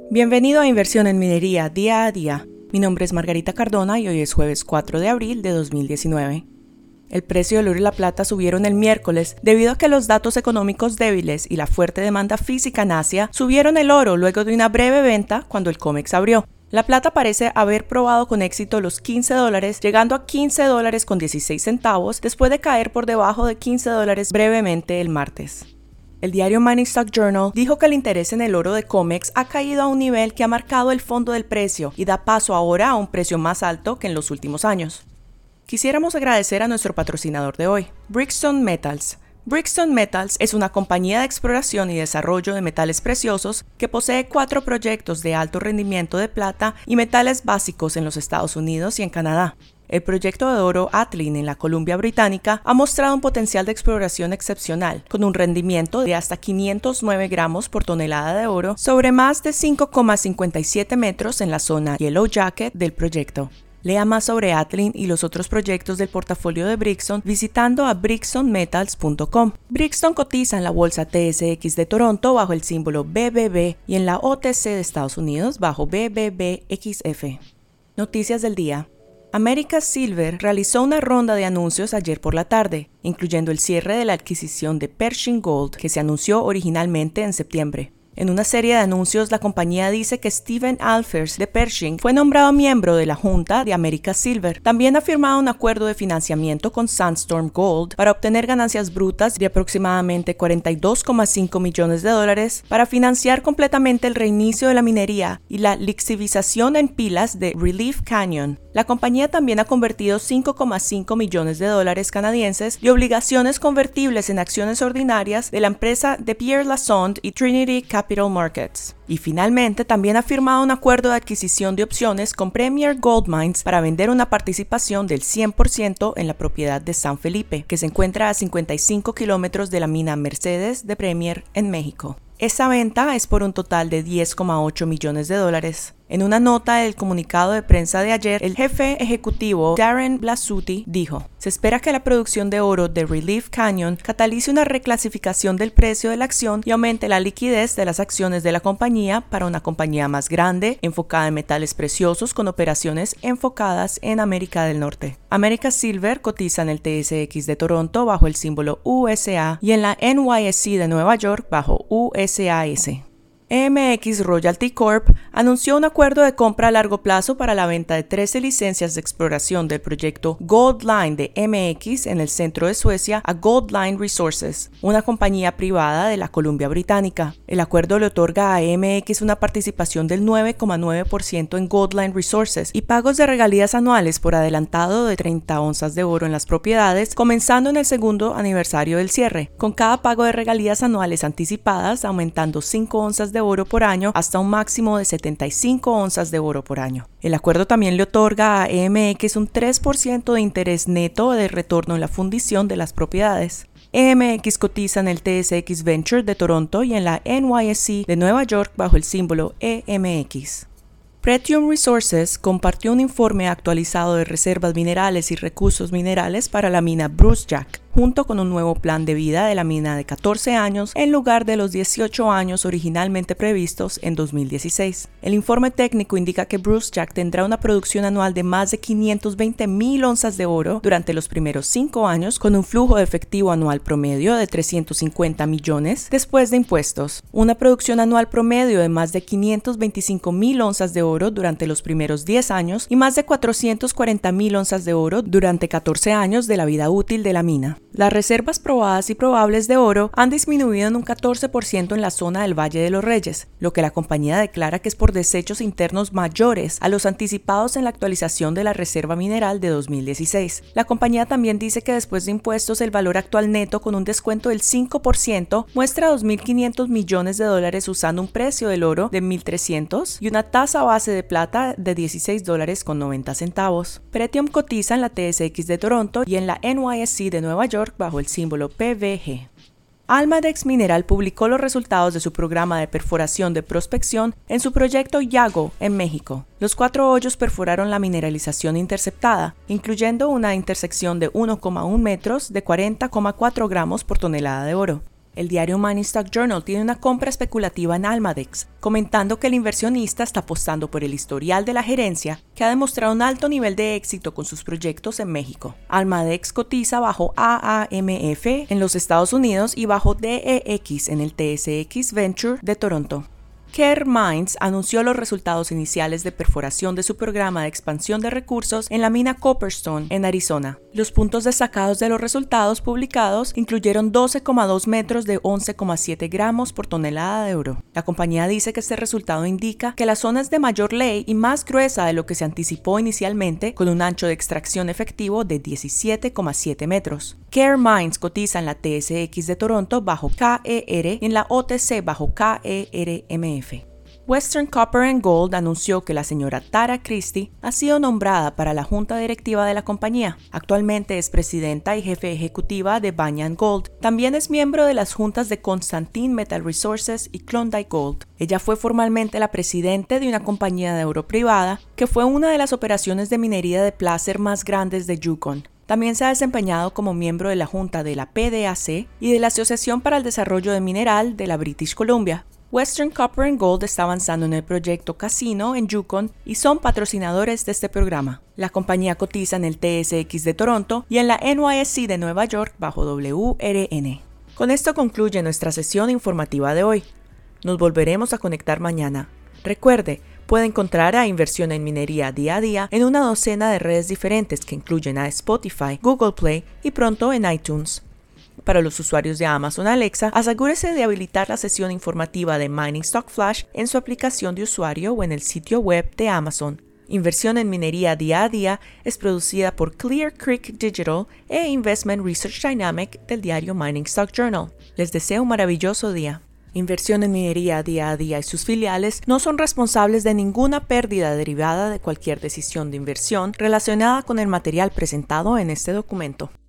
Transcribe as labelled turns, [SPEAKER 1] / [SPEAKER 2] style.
[SPEAKER 1] Bienvenido a Inversión en Minería Día a Día. Mi nombre es Margarita Cardona y hoy es jueves 4 de abril de 2019. El precio del oro y la plata subieron el miércoles debido a que los datos económicos débiles y la fuerte demanda física en Asia subieron el oro luego de una breve venta cuando el COMEX abrió. La plata parece haber probado con éxito los $15, llegando a $15.16 después de caer por debajo de $15 brevemente el martes. El diario Mining Stock Journal dijo que el interés en el oro de COMEX ha caído a un nivel que ha marcado el fondo del precio y da paso ahora a un precio más alto que en los últimos años. Quisiéramos agradecer a nuestro patrocinador de hoy, Brickstone Metals. Brickstone Metals es una compañía de exploración y desarrollo de metales preciosos que posee 4 proyectos de alto rendimiento de plata y metales básicos en los Estados Unidos y en Canadá. El proyecto de oro Atlin en la Columbia Británica ha mostrado un potencial de exploración excepcional, con un rendimiento de hasta 509 gramos por tonelada de oro sobre más de 5,57 metros en la zona Yellow Jacket del proyecto. Lea más sobre Atlin y los otros proyectos del portafolio de Brickstone visitando a brickstonemetals.com. Brickstone cotiza en la bolsa TSX de Toronto bajo el símbolo BBB y en la OTC de Estados Unidos bajo BBBXF. Noticias del día. Americas Silver realizó una ronda de anuncios ayer por la tarde, incluyendo el cierre de la adquisición de Pershing Gold, que se anunció originalmente en septiembre. En una serie de anuncios, la compañía dice que Steven Alfers de Pershing fue nombrado miembro de la junta de Americas Silver. También ha firmado un acuerdo de financiamiento con Sandstorm Gold para obtener ganancias brutas de aproximadamente $42,5 millones para financiar completamente el reinicio de la minería y la lixivización en pilas de Relief Canyon. La compañía también ha convertido $5,5 millones canadienses de obligaciones convertibles en acciones ordinarias de la empresa de Pierre Lassonde y Trinity Capital Markets. Y finalmente también ha firmado un acuerdo de adquisición de opciones con Premier Gold Mines para vender una participación del 100% en la propiedad de San Felipe, que se encuentra a 55 kilómetros de la mina Mercedes de Premier en México. Esa venta es por un total de $10,8 millones. En una nota del comunicado de prensa de ayer, el jefe ejecutivo Darren Blasutti dijo: se espera que la producción de oro de Relief Canyon catalice una reclasificación del precio de la acción y aumente la liquidez de las acciones de la compañía para una compañía más grande, enfocada en metales preciosos con operaciones enfocadas en América del Norte. Americas Silver cotiza en el TSX de Toronto bajo el símbolo USA y en la NYSE de Nueva York bajo USAS. EMX Royalty Corp. Anunció un acuerdo de compra a largo plazo para la venta de 13 licencias de exploración del proyecto Gold Line de MX en el centro de Suecia a Gold Line Resources, una compañía privada de la Columbia Británica. El acuerdo le otorga a EMX una participación del 9,9% en Gold Line Resources y pagos de regalías anuales por adelantado de 30 onzas de oro en las propiedades, comenzando en el segundo aniversario del cierre, con cada pago de regalías anuales anticipadas aumentando 5 onzas de oro por año hasta un máximo de 75 onzas de oro por año. El acuerdo también le otorga a EMX un 3% de interés neto de retorno en la fundición de las propiedades. EMX cotiza en el TSX Venture de Toronto y en la NYSE de Nueva York bajo el símbolo EMX. Pretium Resources compartió un informe actualizado de reservas minerales y recursos minerales para la mina Brucejack, junto con un nuevo plan de vida de la mina de 14 años en lugar de los 18 años originalmente previstos en 2016. El informe técnico indica que Brucejack tendrá una producción anual de más de 520,000 onzas de oro durante los primeros 5 años, con un flujo de efectivo anual promedio de 350 millones después de impuestos, una producción anual promedio de más de 525,000 onzas de oro durante los primeros 10 años y más de 440,000 onzas de oro durante 14 años de la vida útil de la mina. Las reservas probadas y probables de oro han disminuido en un 14% en la zona del Valle de los Reyes, lo que la compañía declara que es por desechos internos mayores a los anticipados en la actualización de la reserva mineral de 2016. La compañía también dice que después de impuestos el valor actual neto con un descuento del 5% muestra $2.500 millones usando un precio del oro de $1.300 y una tasa base de plata de $16.90. Pretium cotiza en la TSX de Toronto y en la NYSE de Nueva York bajo el símbolo PVG. Almadex Mineral publicó los resultados de su programa de perforación de prospección en su proyecto Yago, en México. Los 4 hoyos perforaron la mineralización interceptada, incluyendo una intersección de 1,1 metros de 40,4 gramos por tonelada de oro. El diario Mining Stock Journal tiene una compra especulativa en Almadex, comentando que el inversionista está apostando por el historial de la gerencia, que ha demostrado un alto nivel de éxito con sus proyectos en México. Almadex cotiza bajo AAMF en los Estados Unidos y bajo DEX en el TSX Venture de Toronto. Coeur Mines anunció los resultados iniciales de perforación de su programa de expansión de recursos en la mina Copperstone, en Arizona. Los puntos destacados de los resultados publicados incluyeron 12,2 metros de 11,7 gramos por tonelada de oro. La compañía dice que este resultado indica que la zona es de mayor ley y más gruesa de lo que se anticipó inicialmente, con un ancho de extracción efectivo de 17,7 metros. Coeur Mines cotiza en la TSX de Toronto bajo KER y en la OTC bajo KERMF. Western Copper and Gold anunció que la señora Tara Christie ha sido nombrada para la junta directiva de la compañía. Actualmente es presidenta y jefe ejecutiva de Banyan Gold. También es miembro de las juntas de Constantine Metal Resources y Klondike Gold. Ella fue formalmente la presidenta de una compañía de oro privada que fue una de las operaciones de minería de placer más grandes de Yukon. También se ha desempeñado como miembro de la junta de la PDAC y de la Asociación para el Desarrollo de Mineral de la British Columbia. Western Copper and Gold está avanzando en el proyecto Casino en Yukon y son patrocinadores de este programa. La compañía cotiza en el TSX de Toronto y en la NYSE de Nueva York bajo WRN. Con esto concluye nuestra sesión informativa de hoy. Nos volveremos a conectar mañana. Recuerde, puede encontrar a Inversión en Minería día a día en una docena de redes diferentes que incluyen a Spotify, Google Play y pronto en iTunes. Para los usuarios de Amazon Alexa, asegúrese de habilitar la sesión informativa de Mining Stock Flash en su aplicación de usuario o en el sitio web de Amazon. Inversión en Minería día a día es producida por Clear Creek Digital e Investment Research Dynamic del diario Mining Stock Journal. Les deseo un maravilloso día. Inversión en Minería día a día y sus filiales no son responsables de ninguna pérdida derivada de cualquier decisión de inversión relacionada con el material presentado en este documento.